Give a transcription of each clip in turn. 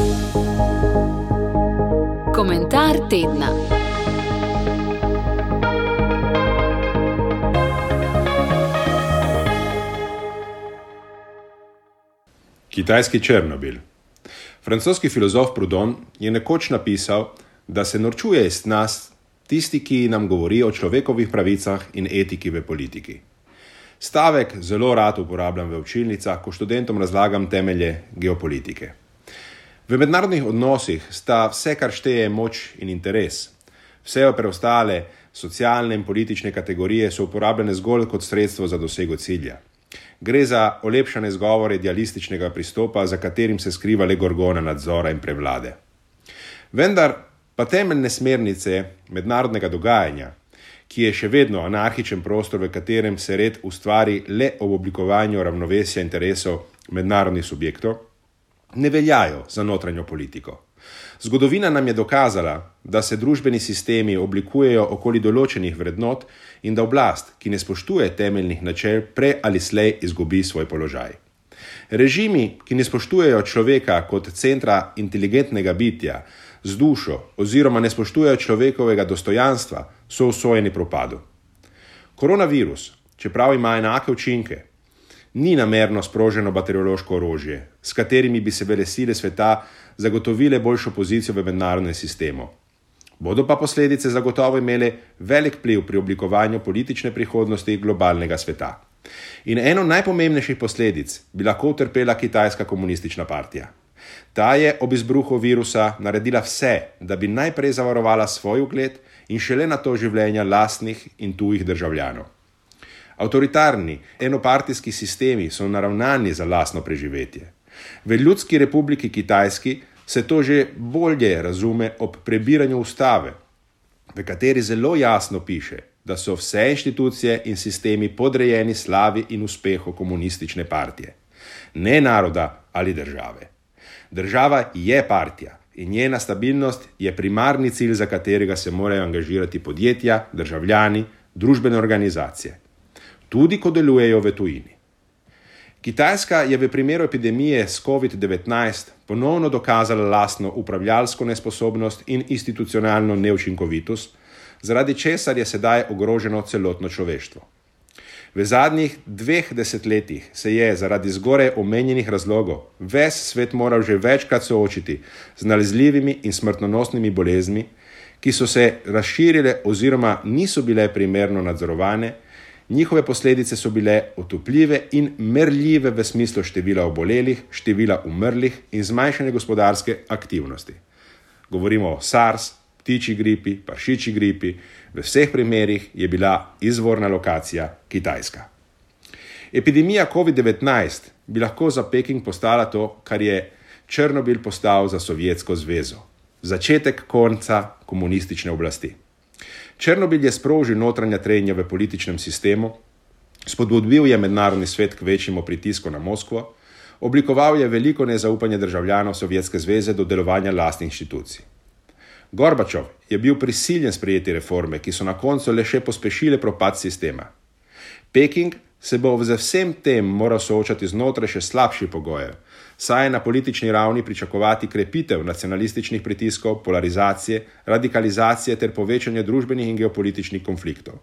Komentar tedna. Kitajski Černobil. Francoski filozof Proudhon je nekoč napisal, da se norčuje iz nas tisti, ki nam govori o človekovih pravicah in etiki v politiki. Stavek zelo rad uporabljam v učilnicah, ko študentom razlagam temelje geopolitike. V mednarodnih odnosih sta vse, kar šteje, moč in interes. Vse preostale socialne in politične kategorije so uporabljene zgolj kot sredstvo za dosego cilja. Gre za olepšane zgovore idealističnega pristopa, za katerim se skriva le gorgona nadzora in prevlade. Vendar pa temeljne smernice mednarodnega dogajanja, ki je še vedno anarhičen prostor, v katerem se red ustvari le ob oblikovanju ravnovesja interesov mednarodnih subjektov, ne veljajo za notranjo politiko. Zgodovina nam je dokazala, da se družbeni sistemi oblikujejo okoli določenih vrednot in da oblast, ki ne spoštuje temeljnih načel, prej ali slej izgubi svoj položaj. Režimi, ki ne spoštujejo človeka kot centra inteligentnega bitja z dušo oziroma ne spoštujejo človekovega dostojanstva, so usojeni propadu. Koronavirus, čeprav ima enake učinke, ni namerno sproženo bakteriološko orožje, s katerimi bi se velesile sveta zagotovile boljšo pozicijo v mednarodnem sistemu. Bodo pa posledice zagotovo imele velik vpliv pri oblikovanju politične prihodnosti globalnega sveta. In eno najpomembnejših posledic bi lahko utrpela Kitajska komunistična partija. Ta je ob izbruhu virusa naredila vse, da bi najprej zavarovala svoj ugled in šele nato življenja lastnih in tujih državljanov. Avtoritarni, enopartijski sistemi so naravnani za lastno preživetje. V Ljudski republiki Kitajski se to že bolje razume ob prebiranju ustave, v kateri zelo jasno piše, da so vse inštitucije in sistemi podrejeni slavi in uspehu komunistične partije, ne naroda ali države. Država je partija in njena stabilnost je primarni cilj, za katerega se morajo angažirati podjetja, državljani, družbene organizacije, tudi ko delujejo v tujini. Kitajska je v primeru epidemije s COVID-19 ponovno dokazala lastno upravljalsko nesposobnost in institucionalno neučinkovitost, zaradi česar je sedaj ogroženo celotno človeštvo. V zadnjih 2 desetletjih se je zaradi zgoraj omenjenih razlogov ves svet moral že večkrat soočiti z nalezljivimi in smrtonosnimi boleznimi, ki so se razširile oziroma niso bile primerno nadzorovane. Njihove posledice so bile otipljive in merljive v smislu števila obolelih, števila umrlih in zmanjšane gospodarske aktivnosti. Govorimo o SARS, ptičji gripi, prašičji gripi, v vseh primerih je bila izvorna lokacija Kitajska. Epidemija COVID-19 bi lahko za Peking postala to, kar je Černobil postal za Sovjetsko zvezo. Začetek konca komunistične oblasti. Černobil je sprožil notranja trenja v političnem sistemu, spodbudil je mednarodni svet k večjemu pritisku na Moskvo, oblikoval je veliko nezaupanje državljanov Sovjetske zveze do delovanja lastnih inštitucij. Gorbačov je bil prisiljen sprejeti reforme, ki so na koncu le še pospešile propad sistema. Peking se bo z vsem tem moral soočati znotraj še slabših pogojev, saj je na politični ravni pričakovati krepitev nacionalističnih pritiskov, polarizacije, radikalizacije ter povečanje družbenih in geopolitičnih konfliktov.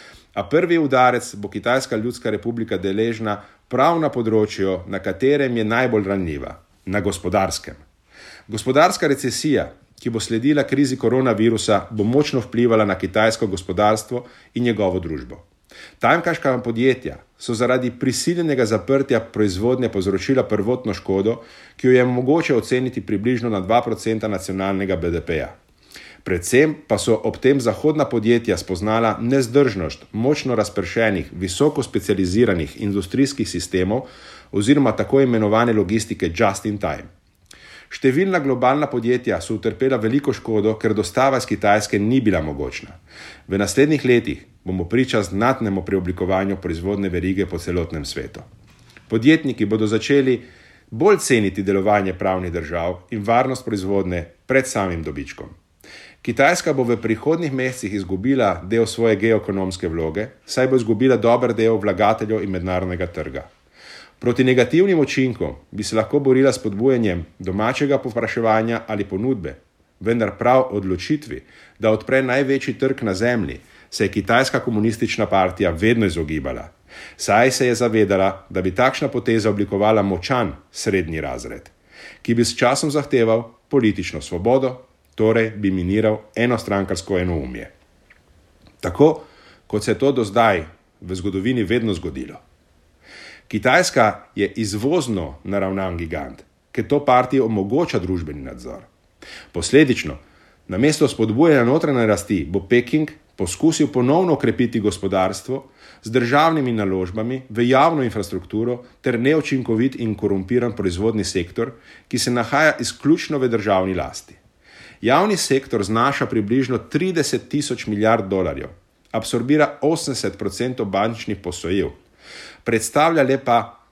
A prvi udarec bo Kitajska ljudska republika deležna prav na področju, na katerem je najbolj ranljiva, na gospodarskem. Gospodarska recesija, ki bo sledila krizi koronavirusa, bo močno vplivala na kitajsko gospodarstvo in njegovo družbo. Tamkajšnja podjetja so zaradi prisiljenega zaprtja proizvodnje povzročila prvotno škodo, ki jo je mogoče oceniti približno na 2% nacionalnega BDP-ja. Predvsem pa so ob tem zahodna podjetja spoznala nezdržnost močno razpršenih, visoko specializiranih industrijskih sistemov oziroma tako imenovane logistike just in time. Številna globalna podjetja so utrpela veliko škodo, ker dostava iz Kitajske ni bila mogočna. V naslednjih letih bomo priča znatnemu preoblikovanju proizvodne verige po celotnem svetu. Podjetniki bodo začeli bolj ceniti delovanje pravnih držav in varnost proizvodne pred samim dobičkom. Kitajska bo v prihodnjih mesecih izgubila del svoje geoekonomske vloge, saj bo izgubila dober del vlagateljev in mednarodnega trga. Proti negativnim učinkom bi se lahko borila s spodbujanjem domačega povpraševanja ali ponudbe, vendar prav odločitvi, da odpre največji trg na zemlji, se je kitajska komunistična partija vedno izogibala, saj se je zavedala, da bi takšna poteza oblikovala močan srednji razred, ki bi s časom zahteval politično svobodo, torej bi miniral enostrankarsko enoumje. Tako, kot se je to do zdaj v zgodovini vedno zgodilo. Kitajska je izvozno naravnan gigant, ker to partiji omogoča družbeni nadzor. Posledično, namesto spodbujanja notranje rasti, bo Peking poskusil ponovno okrepiti gospodarstvo z državnimi naložbami v javno infrastrukturo ter neučinkovit in korumpiran proizvodni sektor, ki se nahaja izključno v državni lasti. Javni sektor znaša približno 30.000 milijard dolarjev, absorbira 80% bančnih posojil, predstavlja le pa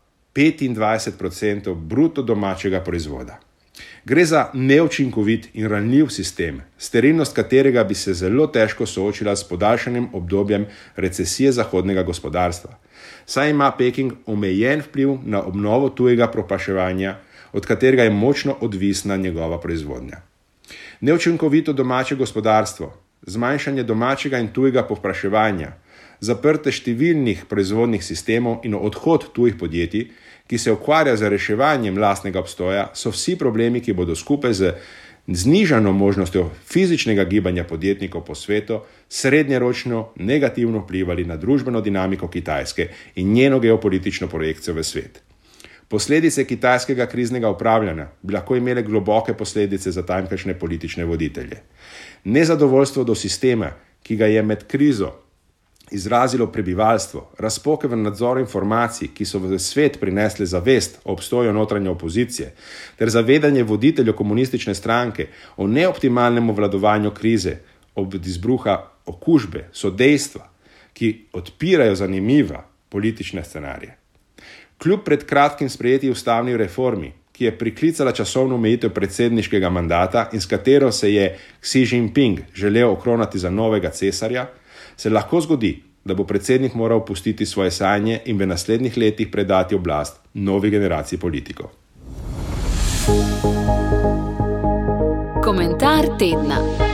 25% bruto domačega proizvoda. Gre za neučinkovit in ranljiv sistem, sterilnost katerega bi se zelo težko soočila s podaljšanim obdobjem recesije zahodnega gospodarstva, saj ima Peking omejen vpliv na obnovo tujega povpraševanja, od katerega je močno odvisna njegova proizvodnja. Neučinkovito domače gospodarstvo, zmanjšanje domačega in tujega povpraševanja, zaprte številnih proizvodnih sistemov in odhod tujih podjetij, ki se ukvarja z reševanjem lastnega obstoja, so vsi problemi, ki bodo skupaj z znižano možnostjo fizičnega gibanja podjetnikov po svetu srednjeročno negativno vplivali na družbeno dinamiko Kitajske in njeno geopolitično projekcijo v svet. Posledice kitajskega kriznega upravljanja bi lahko imele globoke posledice za tamkajšnje politične voditelje. Nezadovoljstvo do sistema, ki ga je med krizo izrazilo prebivalstvo, razpoke v nadzoru informacij, ki so v svet prinesle zavest o obstoju notranje opozicije, ter zavedanje voditeljev komunistične stranke o neoptimalnem obvladovanju krize ob izbruha okužbe, so dejstva, ki odpirajo zanimiva politične scenarije. Kljub pred kratkim sprejeti ustavni reformi, ki je priklicala časovno omejitev predsedniškega mandata in s katero se je Xi Jinping želel okronati za novega cesarja, se lahko zgodi, da bo predsednik moral opustiti svoje sanje in v naslednjih letih predati oblast novi generaciji politikov. Komentar tedna.